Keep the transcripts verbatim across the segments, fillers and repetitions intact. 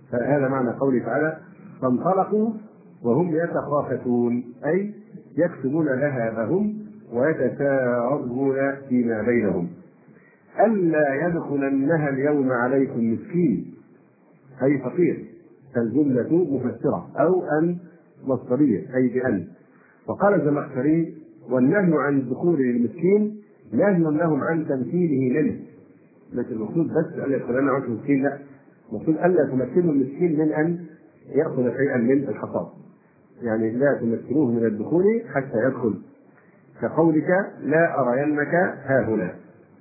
فهذا معنى قوله تعالى فانطلقوا وهم يتخافتون، أي يكتبون ذهابهم ويتساءلون فيما بينهم. ألا يدخلنها اليوم عليكم مسكين أي فقير، فالجملة مفسرة، أو أن مصدرية أي بأن. وقال الزمخشري والنهي عن الدخول للمسكين نهي لهم عن تمثيله منه، مش المقصود بس ألا يدخلن عنه مسكين، لا، المقصود ألا تمثلوا المسكين من أن يأخذ شيئا من الحصاد، يعني لا تمثلوه من الدخول حتى يدخل، كقولك لا أرينك هاهنا.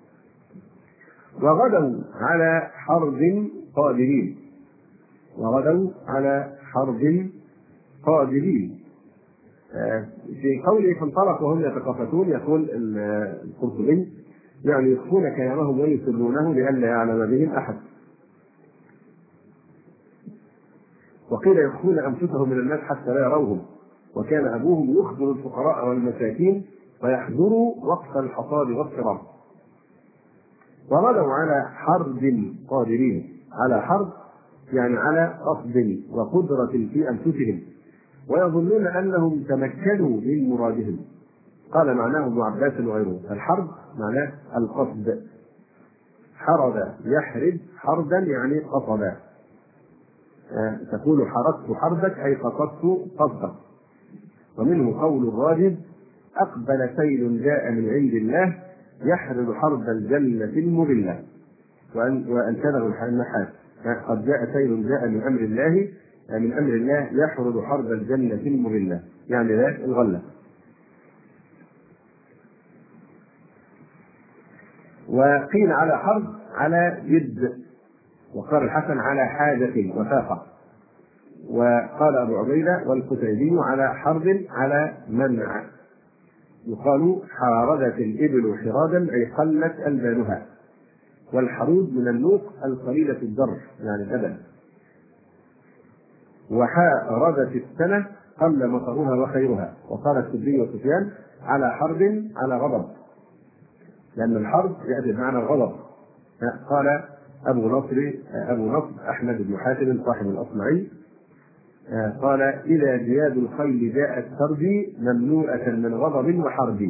وغدوا على حرب قادرين، وغدوا على حرب قادرين. في قوله فانطلقوا وهم يتخافتون يقول القرطبي يعني يخفون كلامهم ويسرونه لئلا يعلم بهم أحد. وقيل يخفون أنفسهم من الناس حتى لا يروهم، وكان أبوهم يخبر الفقراء والمساكين فيحضروا وقت الحصاد والصراع. وغدوا على حرب قادرين، على حرب يعني على قصد وقدرة في أنفسهم، ويظنون أنهم تمكنوا من مرادهم. قال معناه ابن عباس وغيره الحرب معناه القصد، حرد يحرد حردا يعني قصدا، أه تقول حردت حردك أي قصدت قصدك. ومنه قول الراجل أقبل سيل جاء من عند الله يحرد حرب الجنة المذلة، وأنشده النحاس قد جاء سيل جاء من أمر الله، من أمر الله يحرد حرب الجنة المذلة، يعني ذات الغلة. وقيل على حرب على جد، وقال الحسن على حاجة وفاقة. وقال أبو عبيدة والقتيبي على حرب على منع. يقال حاردت الإبل حرادا أي قلت ألبانها، والحرود من النوق القليلة الضر يعني الأبل. وحاردت السنة قل مطرها وخيرها. وقال السدي وسفيان على حرب على غضب، لأن الحرب يأتي بمعنى الغضب. قال أبو نصر أبو نصر أحمد بن حاتم صاحب الأصمعي قال إذا جياد الخيل جاءت ترجي مملوءة من غضب وحرب.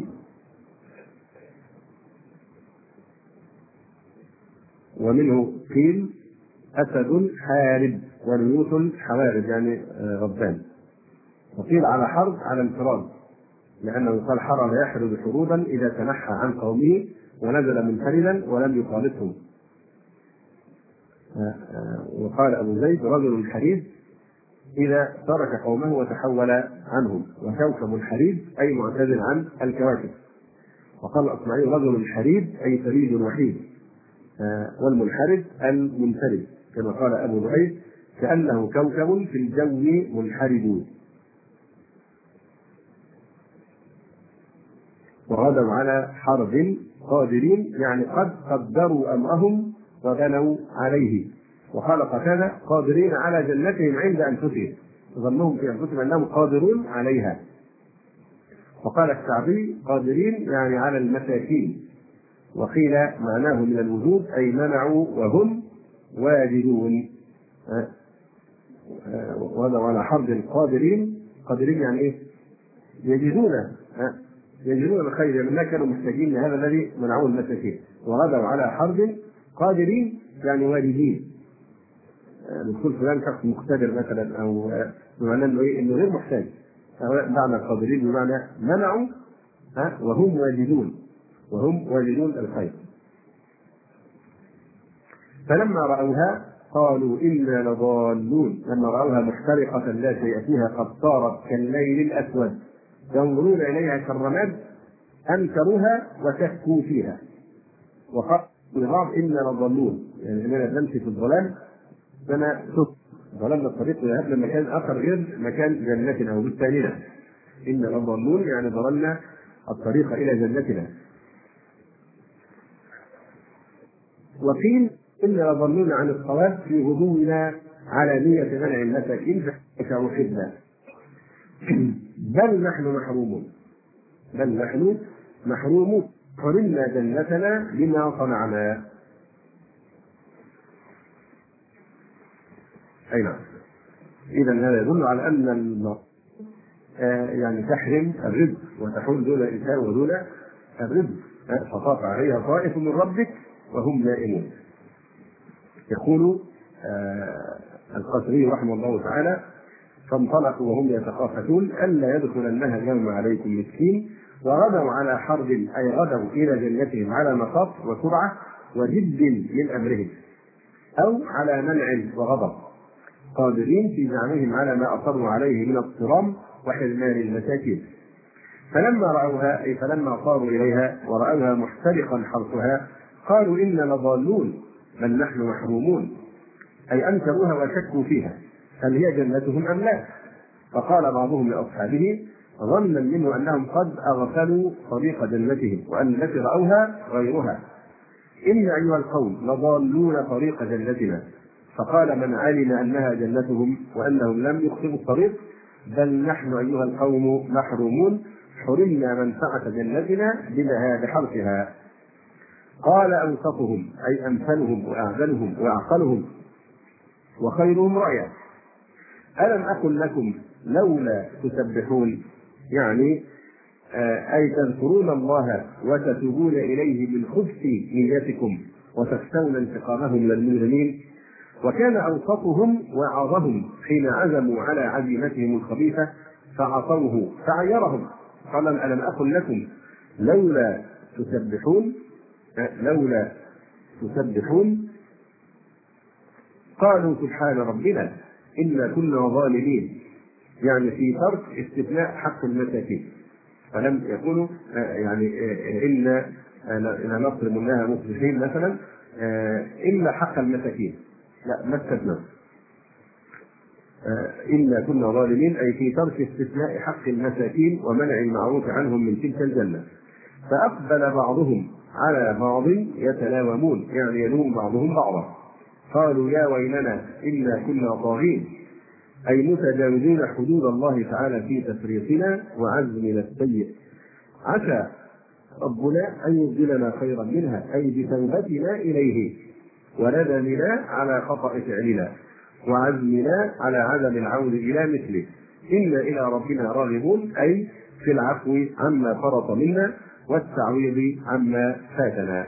ومنه قيل أسد حارب ونيوت حوارب يعني غضبان. وقيل على حرب على انفراد، لأنه قال حرب يحرب حروبا إذا تنحى عن قومه ونزل منفردا ولم يخالطهم. وقال أبو زيد رجل حريب إذا ترك قومه وتحول عنهم، وكوكب حريب أي معتزل عن الكواكب. وقال الأصمعي رجل حريب أي فريد وحيد، والمنحرف المنفرد، كما قال أبو زهير كأنه كوكب في الجو منحرب. وغدوا على حرب قادرين يعني قد قدروا أمرهم وبنوا عليه. وقال قتادة قادرين على جنتهم عند أنفسهم، ظنهم في أنفسهم أنهم قادرون عليها. وقال الشعبي قادرين يعني على المساكين. وقيل معناه من الوجود أي منعوا وهم واجدون. وغدوا على حرب قادرين، قادرين يعني إيه؟ يجدون يجدون الخير، يعني ما كانوا محتاجين لهذا الذي منعوه المساكين. وغدوا على حرب قادرين يعني واجدين. نقول فلان شخص مقتدر مثلا، او بمعنى انه ايه؟ انه غير محتاج. معنى القادرين بمعنى منعوا وهم واجدون، وهم واجدون الخير. فلما رأوها قالوا إنا لضالون، لما رأوها محترقة لا شيء فيها قد صارت كالليل الأسود ينظرون إليها كالرماد أنكروها وشكوا فيها. وقال النظام إنا لضالون، يعني إننا نمشي في الظلام فأنا ظلمنا الطريق وذهبنا مكان آخر غير مكان جنتنا وبالتالي إنا لضالون يعني ضللنا الطريق إلى جنتنا. وقيل إنا لضالون عن الصواب في غضونا على نية منع المساكين فوحدنا. بل نحن محرومون، بل نحن محرومون حرمنا جنتنا بما صنعنا. أي نعم. إذا هذا يدل على أن المرأة يعني تحرم الرزق وتحول دون الإنسان ودون الرزق، فطاف عليها طائف من ربك وهم نائمون. يقول القصري رحمه الله تعالى: فانطلقوا وهم يتخافتون ألا يدخلنها اليوم عليكم مسكين، وغدوا على حرب، أي غدوا إلى جنتهم على نشاط وسرعة وجد من أمرهم، أو على منع وغضب، قادرين في زعمهم على ما أصروا عليه من الصرام وحرمان المساكين. فلما رأوها، أي فلما صاروا إليها ورأوها محترقا حرثها، قالوا إنا لضالون بل نحن محرومون، أي أنكروها وشكوا فيها هل هي جنتهم أم لا. فقال بعضهم لأصحابه ظنا منه أنهم قد أغفلوا طريق جنتهم وأن التي رأوها غيرها: إن أيها القوم لضالون طريق جنتنا. فقال من علم أنها جنتهم وأنهم لم يخطئوا الطريق: بل نحن أيها القوم محرومون، حرمنا منفعة جنتنا بذهاب حرثها. قال أوسطهم، أي أمثلهم وأعدلهم وأعقلهم وخيرهم رأيا: ألم أقل لكم لولا تسبحون؟ يعني أي تذكرون الله وتتوبون إليه من خبث نيتكم وتخشون انتقامه من المجرمين. وكان أوسطهم وعظهم حين عزموا على عزيمتهم الخبيثة فعصوه فعيرهم. قال ألم أقل لكم لولا تسبحون؟ لولا تسبحون. قالوا سبحان ربنا إنا كنا ظالمين، يعني في ترك استثناء حق المساكين، فلم يقولوا يعني إلا إن نصر منها مصلحين مثلا إلا حق المساكين، لا ما استثنى. إنا كنا ظالمين أي في ترك استثناء حق المساكين ومنع المعروف عنهم من تلك الجنة. فأقبل بعضهم على بعض يتلاومون، يعني يلوم بعضهم بعضا. قالوا يا ويلنا إنا كنا طاغين، أي متجاوزين حدود الله تعالى في تفريطنا وعزمنا السيء. عسى ربنا أن يبدلنا خيرا منها، أي بتوبتنا إليه وندمنا على خطأ فعلنا وعزمنا على عدم العود إلى مثله. إنا إلى ربنا راغبون، أي في العفو عما فرط منا والتعويض عما فاتنا.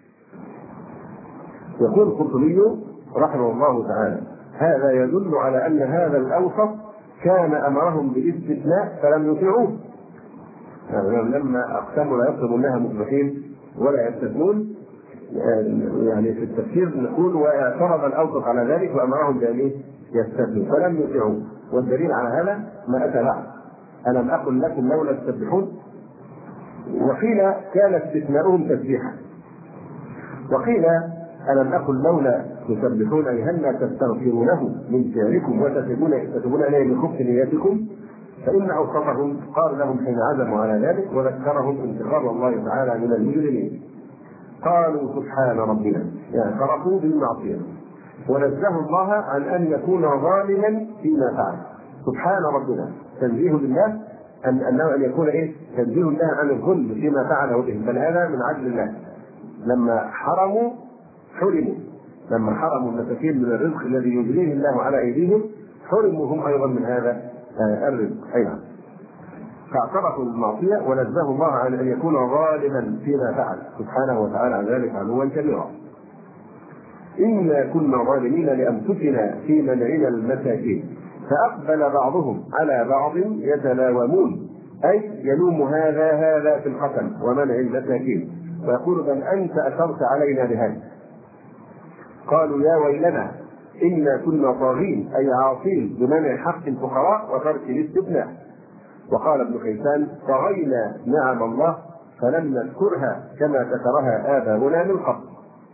يقول القرطبي رحمه الله تعالى: هذا يدل على أن هذا الأوسط كان أمرهم بالاستثناء فلم يطيعوه، يعني لما أقسموا لا يطلبونها مصلحين ولا يستثنون، يعني في التفسير نقول واعترض الأوسط على ذلك وأمرهم بأن يستثنوا فلم يطيعوه. والدليل على هذا ما أتى بعد: ألم أقل لكم لولا تسبحون. وقيل كان استثناؤهم تسبيحا، وقيل ألم أقل لولا تسبحون، أي هل لا تستغفرونه من فعلكم وتتوبون إليه من خبث نيتكم. فإن أوسطهم قال لهم حين عزموا على ذلك وذكرهم انتقام الله تعالى من المجرمين. قالوا سبحان ربنا، يعني اعترفوا بالمعصية ونزهوا الله عن أن يكون ظالما فيما فعل. سبحان ربنا تنزيه بالله أن أنه أن يكون إيه؟ تنزيه الله عن الظلم فيما فعله به، بل هذا من عدل الله. لما حرموا حرموا، لما حرموا المساكين من الرزق الذي يجريه الله على أيديهم حرموا هم أيضا من هذا الرزق. أيضا فاعترفوا بالمعصية ونزهوا الله عن أن يكون ظالما فيما فعل سبحانه وتعالى عن ذلك علوا كبيرا. إنا كنا ظالمين لأنفسنا في منعنا المساكين. فأقبل بعضهم على بعض يتلاومون، أي يلوم هذا هذا في القتل ومنع المساكين، ويقول بل أنت أثرت علينا بهذا. قالوا يا ويلنا إنا كنا طاغين، أي عاصين بمنع حق الفقراء وترك الاستثناء. وقال ابن خيسان طغينا نعم الله فلم نذكرها كما ذكرها آباؤنا من قبل.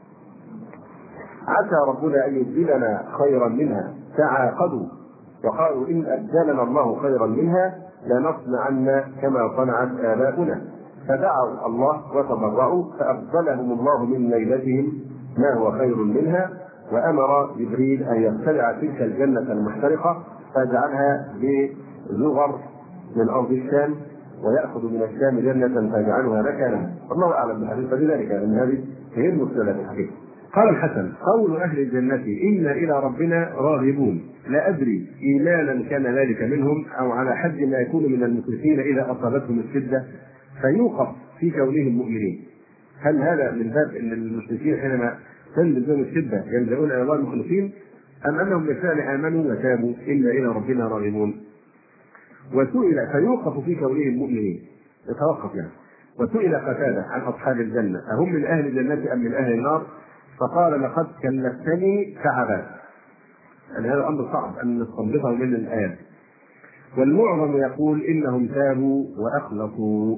عسى ربنا أن يبدلنا خيرا منها. تعاقدوا وقالوا إن أبدلنا الله خيرا منها لنصنعن كما صنعت آباؤنا. فدعوا الله وتضرعوا فأبدلهم الله من ليلتهم ما هو خير منها، وأمر جبريل أن يبتلع تلك الجنة المحترقة فيجعلها بزغر من أرض الشام، ويأخذ من الشام جنة فيجعلها مكانا. الله أعلم بحديث ذلك، لأن هذه هي المشكلة في الحقيقة. قال الحسن قول أهل الجنة إنا إلى ربنا راغبون، لا أدري إيمانا كان ذلك منهم أو على حد ما يكون من المشركين إذا أصابتهم الشدة فيوقف في كونهم مؤمنين. هل هذا من باب أن المشركين حينما تنزل بهم الشدة يلجؤون إلى الله المخلصين، أم أنهم بالفعل آمنوا وتابوا إلا إلى ربنا راغبون؟ وسئل فيوقف في كونهم مؤمنين، يتوقف يعني. وسئل قتادة عن أصحاب الجنة أهم من أهل الجنة أم من أهل النار؟ فقال لقد كلفتني كعبا. يعني هذا أمر صعب أن نستنبطه من الآيات. والمعظم يقول إنهم تابوا وأخلصوا.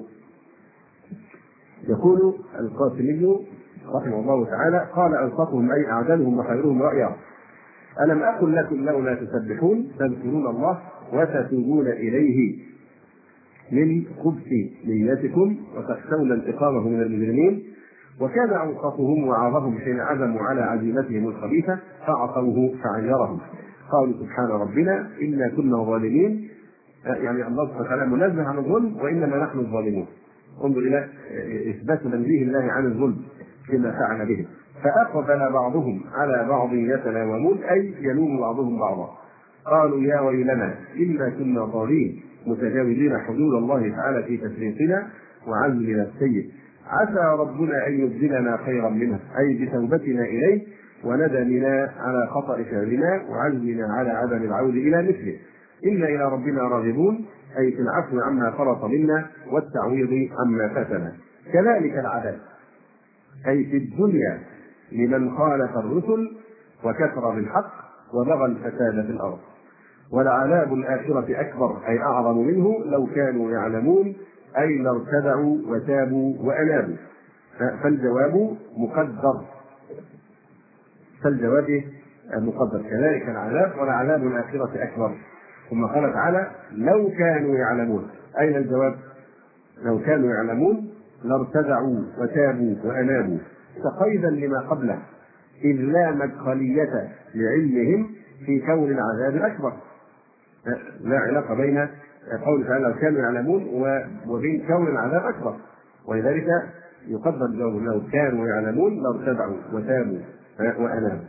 يقول القاسمي رحمه الله تعالى قال أنصفهم أي أعدلهم وخيرهم رأيا ألم أقل لكم لولا تسبحون تذكرون الله وتتوبون إليه من خبث نيتكم وتخشون انتقامه من المجرمين. وكان أوصافهم وعظهم حين عزموا على عزيمتهم الخبيثة فعصوه فعيرهم. قالوا سبحان ربنا إنا كنا ظالمين، يعني الله سبحانه وتعالى منزه عن الظلم وإنما نحن الظالمون. انظر إلى إثبات تنزيه الله عن الظلم فيما فعل به. فأقبل بعضهم على بعض يتلاومون أي يلوم بعضهم بعضا. قالوا يا ويلنا إنا كنا ضالين متجاوزين حدود الله تعالى في تفريطنا وعزلنا السيء عسى ربنا أن يبدلنا خيرا منها أي بتوبتنا إليه وندمنا على خطأ فعلنا وعزمنا على عدم العود إلى مثله. إنا إلى ربنا راغبون أي في العفو عما فرط منا والتعويض عما فاتنا. كذلك العذاب أي في الدنيا لمن خالف الرسل وكفر بالحق وبغى الفساد في الأرض. ولعذاب الآخرة أكبر أي أعظم منه لو كانوا يعلمون أي لو ارتدعوا وتابوا وأنابوا. فالجواب مقدر فالجواب مقدر كذلك العذاب ولعذاب الآخرة أكبر. ثم قال تعالى لو كانوا يعلمون. أين الجواب؟ لو كانوا يعلمون لارتدعوا وتابوا وأنابوا تقييدا لما قبله إذ لا مدخلية لعلمهم في كون العذاب الأكبر. لا علاقة بين قول تعالى لو كانوا يعلمون وبين كون العذاب أكبر، ولذلك يقدر الجواب لو كانوا يعلمون لارتدعوا وتابوا وأنابوا.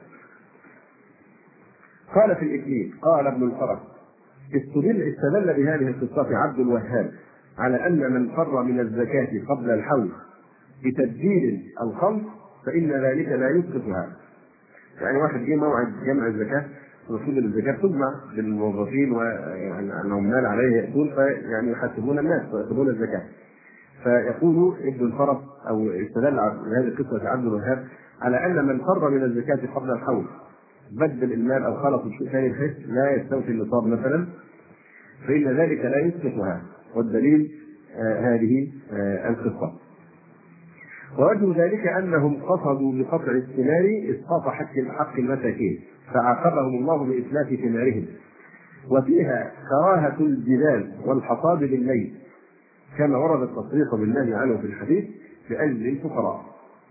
قال في الإكليل قال ابن الفرج استدل استدل بهذه القصة عبد الوهاب على أن من فر من الزكاة قبل الحول بتبديل الخمس فإن ذلك لا يسقطها. يعني واحد جه موعد جمع الزكاة المفروض الزكاة تجمع للموظفين والعمال عليه يأتون فيعني يحاسبون الناس ويأخذون الزكاة. فيقول ابن الفرج أو استدل بهذه القصة عبد الوهاب على أن من فر من الزكاة قبل الحول بدل المال أو خلط شيء ثاني بحيث لا يستوفي النصاب مثلا فإن ذلك لا يسقطها. والدليل آه هذه آه القصة. ووجه ذلك أنهم قصدوا بقطع الثمار إسقاط حق حق المساكين فعاقبهم الله بإتلاف ثمارهم. وفيها كراهة الجلال والحصاد بالليل كما ورد التصريح بالنهي عنه في الحديث لأجل الفقراء.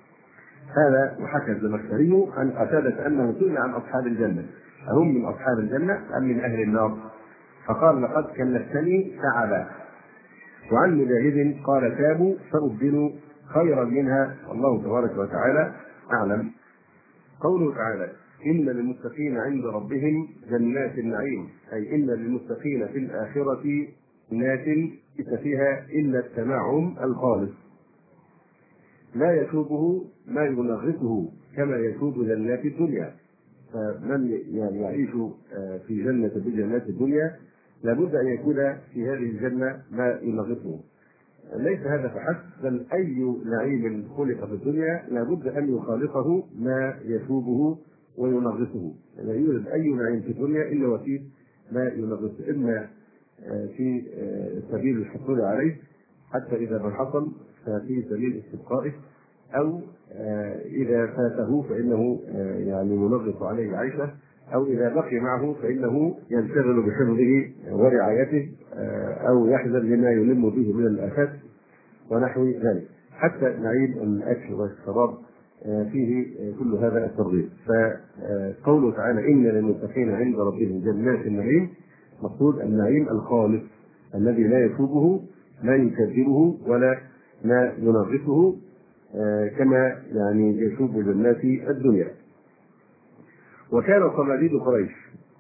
هذا وحكى الزمخشري عن قتادة أنه سئل عن أصحاب الجنة أهم من أصحاب الجنة أم من أهل النار؟ فقال لقد كلفتني تعبا. وعن مجاهد قال تابوا فأبدلوا خيرا منها والله تبارك وتعالى أعلم. قوله تعالى إن للمتقين عند ربهم جنات النعيم أي إن للمتقين في الآخرة جنات ليس فيها إلا التنعم الخالص لا يشوبه ما ينغصه كما يشوب جنات الدنيا. فمن يعني يعيش في جنة بجنات الدنيا لابد أن يكون في هذه الجنة ما ينغصه. ليس هذا فحسب بل أي نعيم خلق في الدنيا لابد أن يخالطه ما يشوبه وينغصه. لا يوجد أي نعيم في الدنيا إلا وفيه ما ينغصه إما في سبيل الحصول عليه حتى إذا ما حصل ففي سبيل استبقائه أو إذا فاته فإنه يعني ينغص عليه عيشه أو إذا بقي معه فإنه ينشغل بحفظه ورعايته أو يحذر لما يلم به من الآفات ونحو ذلك. حتى نعيم الأكل والشراب فيه كل هذا الترغيب. فقوله تعالى إن للمتقين عند ربهم جنات النعيم مقصود النعيم الخالص الذي لا يشوبه لا يكذبه ولا ما ينغصه كما يعني يشوب جنات الدنيا. وكان صناديد قريش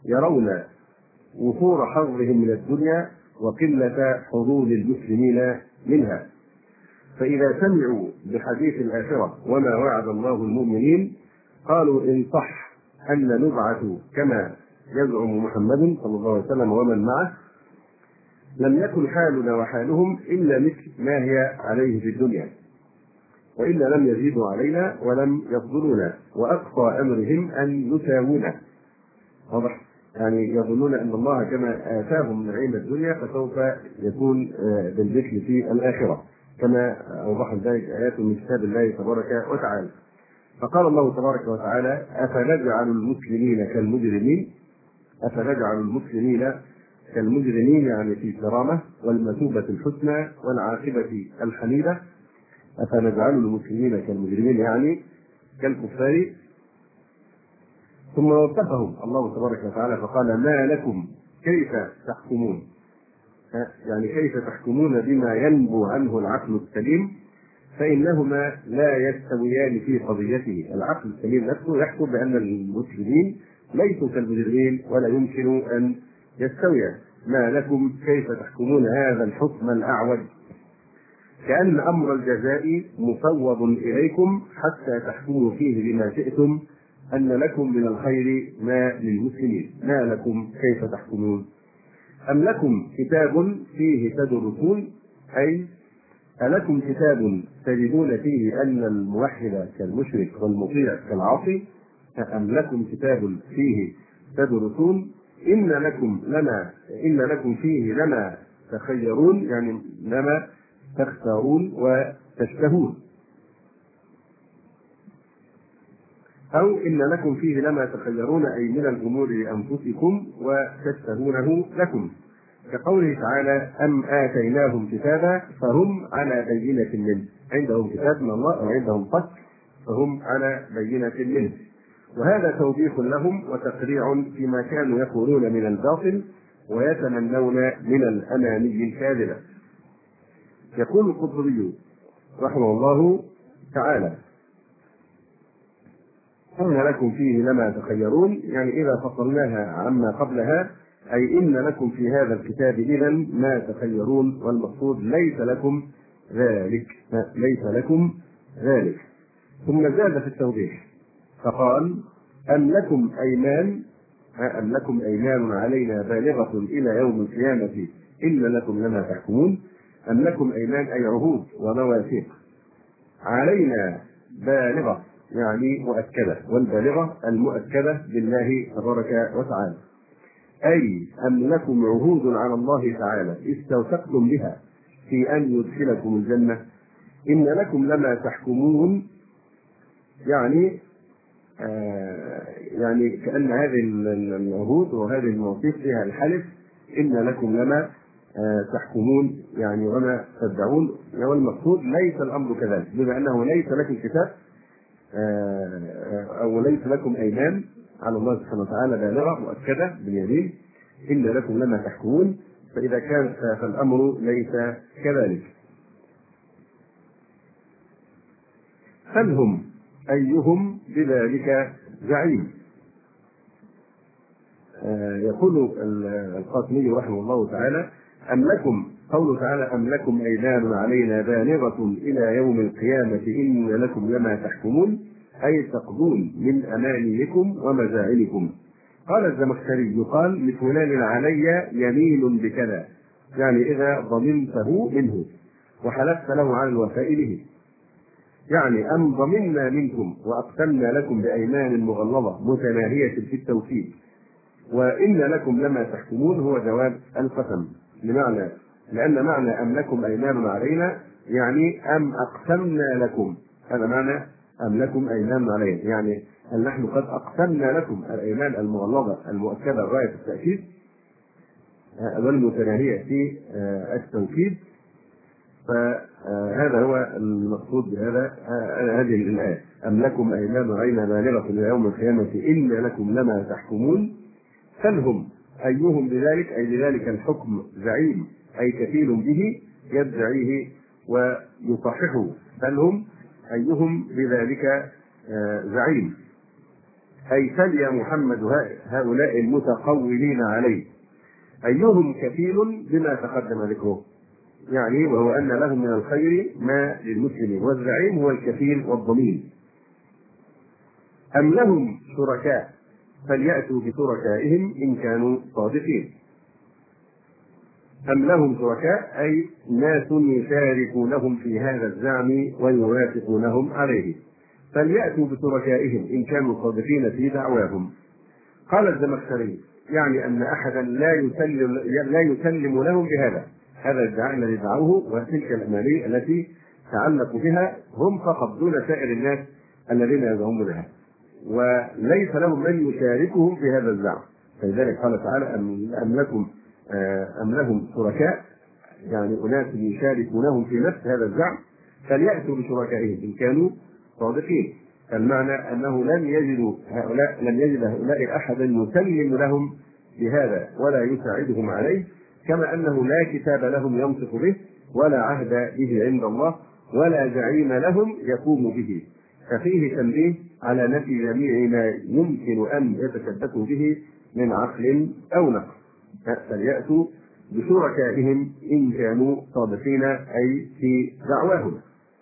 يرون وفور حظهم من الدنيا وقلة حظوظ المسلمين منها، فإذا سمعوا بحديث الآخرة وما وعد الله المؤمنين قالوا إن صح أن نبعث كما يزعم محمد صلى الله عليه وسلم ومن معه لم يكن حالنا وحالهم إلا مثل ما هي عليه في الدنيا، وإلا لم يزيدوا علينا ولم يفضلونا، وأقصى أمرهم أن يساوونا. واضح؟ يعني يظنون أن الله كما آتاهم نعيم الدنيا فسوف يكون بالمثل في الآخرة، كما أوضح ذلك آيات من كتاب الله تبارك وتعالى. فقال الله تبارك وتعالى: أفنجعل المسلمين كالمجرمين؟ أفنجعل المسلمين كالمجرمين، يعني في كرامة والمثوبة الحسنى والعاقبة الحميدة. أفنجعل المسلمين كالمجرمين يعني كالكفار. ثم وصفهم الله تبارك وتعالى فقال: ما لكم كيف تحكمون؟ يعني كيف تحكمون بما ينبو عنه العقل السليم، فإنهما لا يستويان في قضيته. العقل السليم نفسه يحكم بأن المسلمين ليسوا كالمجرمين ولا يمكن أن يستويا. ما لكم كيف تحكمون هذا الحكم الأعوج، كأن أمر الجزاء مفوض إليكم حتى تحكموا فيه بما شئتم، أن لكم من الخير ما للمسلمين. ما لكم كيف تحكمون؟ أم لكم كتاب فيه تدرسون، أي ألكم كتاب تجدون فيه أن الموحد كالمشرك والمطيع كالعاصي؟ أم لكم كتاب فيه تدرسون إن لكم لما إن لكم فيه لما تخيرون، يعني لما تختارون وتشتهون، أو إن لكم فيه لما تخيرون أي من الأمور لأنفسكم وتشتهونه لكم، كقوله تعالى: أم آتيناهم كتابا فهم على بينة منه. عندهم كتاب من الله أو عندهم فك فهم على بينة منه. وهذا توبيخ لهم وتقريع فيما كانوا يقولون من الباطل ويتمنون من الأماني الكاذبة. يقول القرطبي رحمه الله تعالى: إن لكم فيه لما تخيرون، يعني إذا فصلناها عما قبلها أي إن لكم في هذا الكتاب إذا ما تخيرون، والمقصود ليس لكم ذلك، ليس لكم ذلك. ثم زاد في التوضيح فقال: أم لكم أيمان أم لكم أيمان علينا بالغة إلى يوم القيامة إن لكم لما تحكمون. أم لكم أيمان أي عهود ومواثيق علينا بالغة يعني مؤكدة، والبالغة المؤكدة بالله تبارك وتعالى، أي أم لكم عهود على الله تعالى استوثقتم بها في أن يدخلكم الجنة. إن لكم لما تحكمون، يعني آه يعني كأن هذه العهود وهذه المواثيق فيها الحلف إن لكم لما آه تحكمون، يعني وما تدعون. والمقصود ليس الأمر كذلك، بما أنه ليس لكم كتاب آه أو ليس لكم أيمان على الله سبحانه وتعالى بالغة مؤكدة باليمين، إن لكم لما تحكمون، فإذا كان فالأمر ليس كذلك. فلهم أيهم بذلك زعيم. آه يقول القاسمي رحمه الله تعالى: أم لكم، قوله تعالى: أم لكم أيمان علينا بالغة إلى يوم القيامة إن لكم لما تحكمون، أي تقضون من أمانيكم ومزاعمكم. قال الزمخشري: يقال لفلان علي يمين بكذا، يعني إذا ضمنته منه وحلفت له على الوفاء به، يعني أم ضمنا منكم وأقسمنا لكم بأيمان مغلظة متناهية في التوكيد. وإن لكم لما تحكمون هو جواب القسم، بمعنى لأن معنى أم لكم أيمان علينا يعني أم أقسمنا لكم، هذا معنى أم لكم أيمان علينا، يعني أن نحن قد أقسمنا لكم الأيمان المغلظة المؤكدة غاية التأكيد والمتناهية في التوكيد. فهذا هو المقصود بهذا هذه الآية: أم لكم أيمان علينا بالغة إلى يوم القيامة إن لكم لما تحكمون. فلهم أيهم بذلك، أي بذلك الحكم زعيم، أي كفيل به يدعيه ويصححه. فلهم أيهم بذلك زعيم. أي فلي محمد هؤلاء المتقولين عليه أيهم كفيل بما تقدم ذكره، يعني وهو أن لهم من الخير ما للمسلمين، والزعيم هو الكفيل والضمين. أم لهم شركاء فليأتوا بشركائهم إن كانوا صادقين. أم لهم شركاء أي ناس يشاركونهم في هذا الزعم ويوافقونهم عليه، فليأتوا بشركائهم إن كانوا صادقين في دعواهم. قال الزمخشري يعني أن أحدا لا يسلم لا يسلم لهم بهذا هذا الادعاء الذي دعوه وتلك الأماني التي تعلقوا بها هم فقط دون سائر الناس الذين يزعمونها، وليس لهم من يشاركهم في هذا الزعم. فلذلك قال تعالى أم لكم أم لهم شركاء، يعني أناس يشاركونهم في نفس هذا الزعم، فليأتوا بشركائهم إن كانوا صادقين. المعنى أنه لن يجدوا هؤلاء لن يجد هؤلاء أحدا يسلم لهم بهذا ولا يساعدهم عليه، كما أنه لا كتاب لهم ينطق به ولا عهد به عند الله ولا زعيم لهم يقوم به. ففيه تنبيه على نفي جميع ما يمكن أن يتشبثوا به من عقل أو نقل. فليأتوا بشركائهم إن كانوا صادقين أي في دعواهم.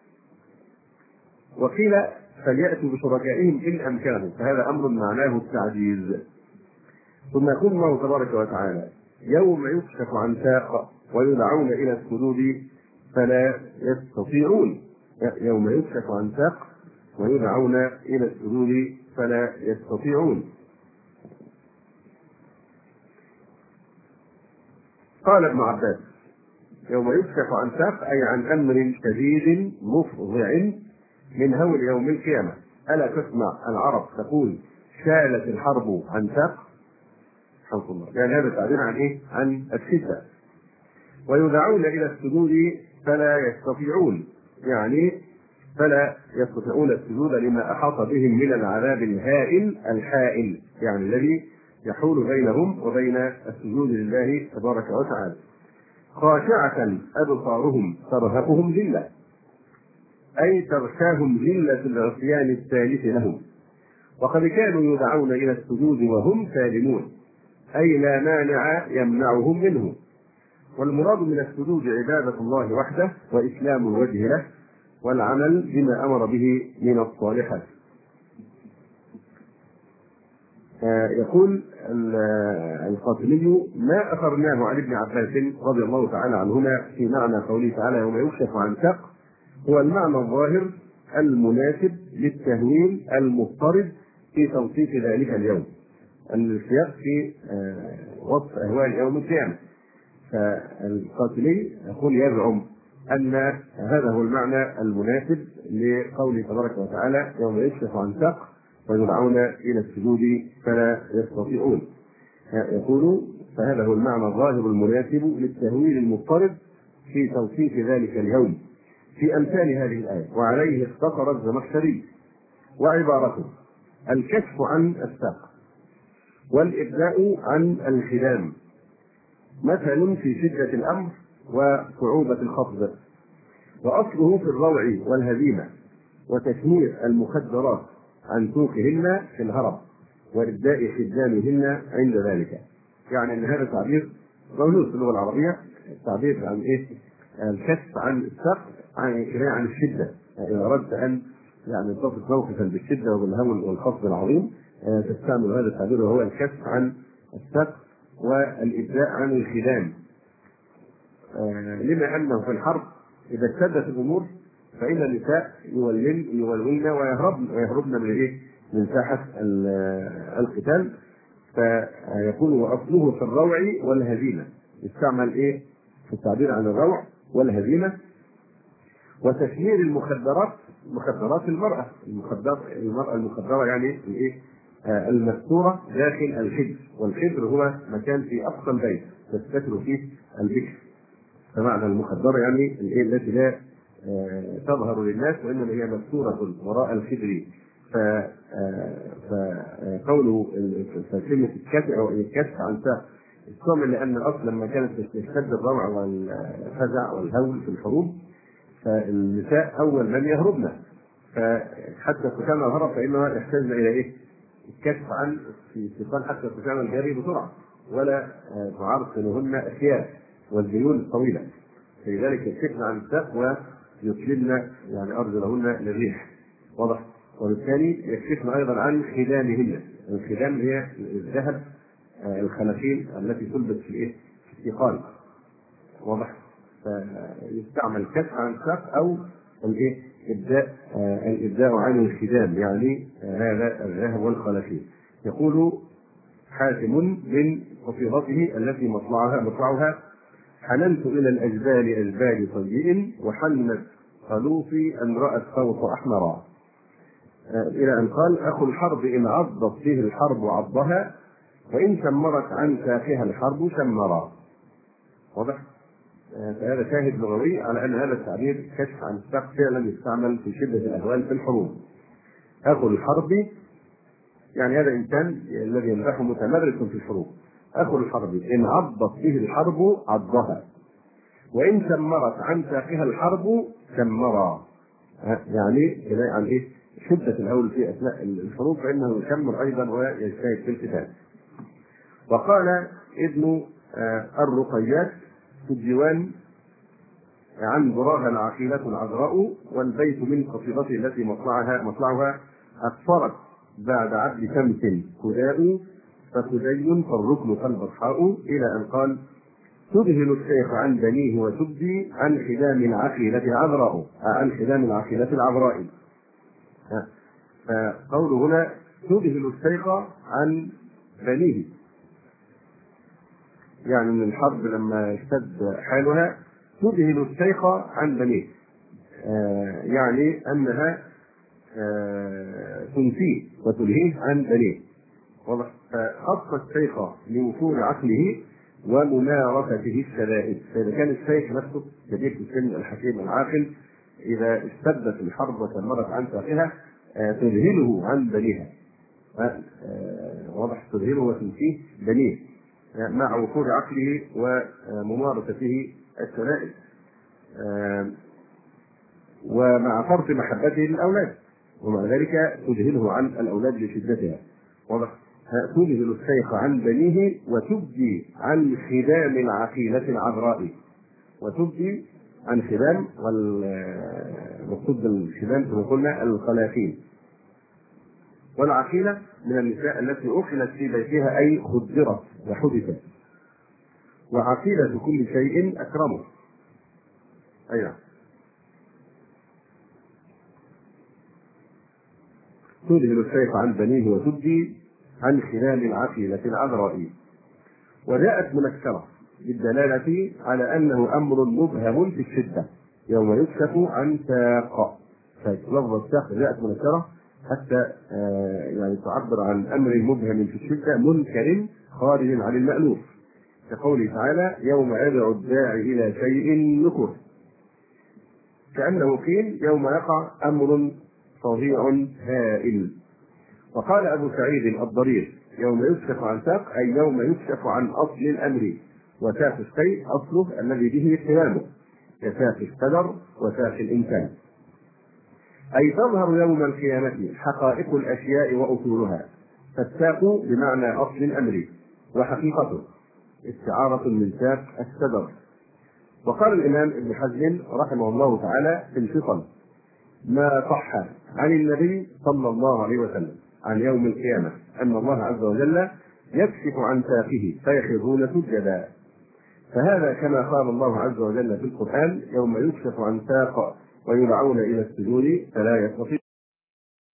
وقيل فليأتوا بشركائهم إن أمكانوا، فهذا أمر معناه التعجيز. ثم يقول الله تبارك وتعالى يوم يكشف عن ساق ويدعون إلى السجود فلا يستطيعون. يوم يكشف عن ساق ويدعون إلى السجود فلا يستطيعون. قال ابن عباس يوم يكشف عن ساق أي عن أمر شديد مفظع من هول يوم القيامة. ألا تسمع العرب تقول شالت الحرب عن ساق؟ سبحان الله، يعني هذا تعبير عن إيه؟ عن الشدة. ويدعون إلى السجود فلا يستطيعون، يعني فلا يستطيعون السجود لما أحاط بهم من العذاب الهائل الحائل، يعني الذي يحول بينهم وبين السجود لله تبارك وتعالى. خاشعة أبصارهم ترهقهم ذلة، أي تغشاهم ذلة العصيان الثالث لهم. وقد كانوا يدعون إلى السجود وهم سالمون، أي لا مانع يمنعهم منه. والمراد من السجود عبادة الله وحده وإسلام الوجه له والعمل بما أمر به من الصالحات. يقول القاسمي ما أثرناه عن ابن عباس رضي الله تعالى عنهما في معنى قوله تعالى يوم يكشف عن ساق هو المعنى الظاهر المناسب للتهويل المضطرد في توصيف ذلك اليوم، السياق في وصف أهوال يوم القيامة. فالقاسمي يقول يزعم أن هذا هو المعنى المناسب لقوله تبارك وتعالى يوم يكشف عن ساق ويدعون إلى السجود فلا يستطيعون. يقول فهذا هو المعنى الظاهر المناسب للتهويل المضطرد في توصيف ذلك اليوم في أمثال هذه الآية، وعليه اختصر الزمخشري. وعبارته الكشف عن الساق والإبداء عن الخدام مثل في شدة الأمر وصعوبة الخفض، وأصله في الروع والهزيمة وتشمير المخدرات عن سوقهن في الهرب وإبداء خدامهن عند ذلك. يعني أن هذا تعبير موجود في اللغة العربية، تعبير عن إيه؟ الكشف عن الساق، عن عن الشدة. يعني إذا أردت أن يعني تصف موقفا بالشدة وبالهول والخفض العظيم تستعمل هذا التعبير، وهو الكشف عن الساق والإبداء عن الخدام. لما أنه في الحرب إذا اشتدت الأمور فإن النساء يولن يولون ويهربن ويهربن من إيه؟ من ساحة القتال. فيكون وأصله في الروع والهزيمة، يستعمل إيه في التعبير عن الروع والهزيمة. وتشمير المخدرات، مخدرات المرأة، المخدرات المرأة المخدرة يعني الإيه؟ المستورة داخل الحجر، والحجر هو مكان في أقصى البيت تستتر فيه البكر. فمعنى المخدرة يعني الإيه التي لا تظهر للناس وإنما هي مستورة وراء الحجر. فقوله كلمة الكشف أو الكشف عن ساق استعمل لأن الأصل لما كانت تشتد الروع والفزع والهول في الحروب فالنساء أول من يهربن، فحتى كان الهرب فإنما يحتاجن إلى إيه؟ الكشف عن استيقان حتى تستعمل الجاري بسرعة، ولا تعرقلهن أثياب والذيول الطويلة، فلذلك يكشفن عن الساق ويطلبن يعني أرجلهن للريح، واضح؟ وبالتالي يكشفن أيضا عن خدامهن. الخدام هي الذهب الخلافين التي تلبس في الايه؟ في الثقال، واضح؟ فيستعمل كشف عن الساق او الايه؟ ابداء آه الابداء عن الخدام، يعني آه هذا الذهب والخلافين. يقول حاتم من قصيدته التي مطلعها مطلعها: حننت الى الاجبال اجبال طيء وحنت خلوفي ان رات صوت احمرا، آه الى ان قال: اخو الحرب ان عضت فيه الحرب عضها وإن شمرت عن ساقها الحرب شمرا. واضح؟ فهذا شاهد لغوي على أن هذا التعبير كشف عن الساق فعلا يستعمل في شدة الأهوال في الحروب. أخو الحرب يعني هذا إنسان الذي يمدحه متمرس في الحروب. أخو الحرب إن عضت به الحرب عضها وإن شمرت عن ساقها الحرب شمرا، يعني عن إيه؟ شدة الهول في أثناء الحروب، فإنه يشمر أيضا ويجتهد في القتال. وقال ابن الرقيات في الديوان عن براها العقيلة العذراء: والبيت من قصيدته التي مطلعها مطلعها أكثرت بعد عبد شمس كداء فكدي فالركن فالبطحاء، إلى أن قال: تذهل الشيخ عن بنيه وتبدي عن خدام العقيلة عذراء عن خدام العقيلة العذراء. فقوله هنا تذهل الشيخ عن بنيه، يعني من الحرب لما اشتد حالها تذهل الشيخ عن بنيه، آه يعني انها آه تنسيه وتلهيه عن بنيه. واضح؟ فخص الشيخ لوصول عقله وممارسته الشدائد، فاذا كان الشيخ نفسه كبير في السن الحكيم العاقل اذا اشتدت الحرب وتمرت عن ساقها آه تذهله عن بنيها، آه واضح؟ تذهله وتنسيه بنيه مع وصول عقله وممارسته الشدائد، ومع فرط محبته للأولاد، ومع ذلك تذهله عن الأولاد لشدتها. واضح؟ تذهل الشيخ عن بنيه وتبدي عن خدام العقيلة العذراء، وتبدي عن خدام، والمقصود بالخدام كما قلنا الخلافين. والعقيلة من النساء التي أخلت في بيتها أي خدرت وحدثت، وعقيلة كل شيء أكرمه. أيوة. تذهل الشيخ عن بنيه وتبدي عن خلال العقيلة العذراء. وجاءت منكرة بالدلالة على أنه أمر مبهم في الشدة يوم يكشف عن ساق. فلفظ الساق جاءت منكرة حتى آه يعني تعبر عن أمر مبهم في الشدة منكر خارج عن المألوف، كقوله تعالى: يوم يدعو الداعي إلى شيء نكر، كأنه قيل يوم يقع أمر فظيع هائل. وقال أبو سعيد الضرير: يوم يكشف عن ساق أي يوم يكشف عن أصل الأمر، وساق الشيء أصله الذي به اتهامه، كساق الشجر وساق الإنسان، أي تظهر يوم القيامة حقائق الأشياء وأصولها. فالساق بمعنى أصل الأمر وحقيقته، استعارة من ساق الشجر. وقال الإمام ابن حزم رحمه الله تعالى في الفصل: ما صح عن النبي صلى الله عليه وسلم عن يوم القيامة أن الله عز وجل يكشف عن ساقه فيخرون سجدا، فهذا كما قال الله عز وجل في القرآن: يوم يكشف عن ساق ويدعون إلى السجود فلا يستطيعون.